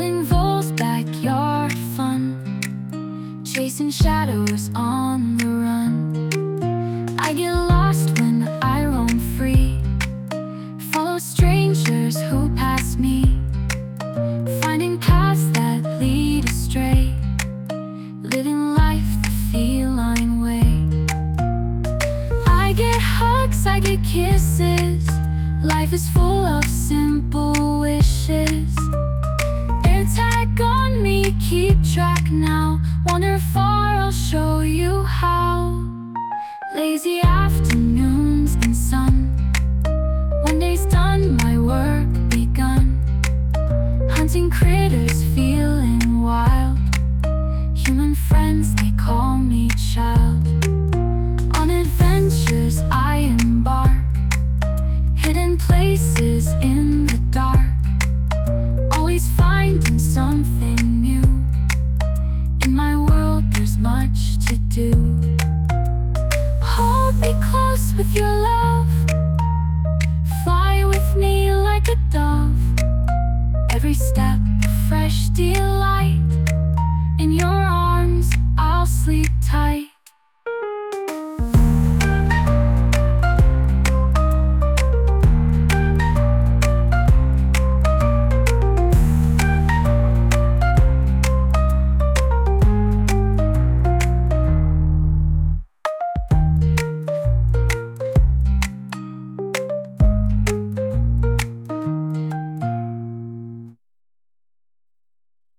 Swimming voles, backyard fun, chasing shadows on the run. I get lost when I roam free, follow strangers who pass me, finding paths that lead astray, living life the feline way. I get hugs, I get kisses, life is full of simple wishes. AirTag on me, keep track now, wander far, I'll show you how. Lazy afternoons in sun, one day's done, my work begun. Hunting critters, feeling wild, human friends, they call me child. On adventures I embark, hidden places in the dark, always finding something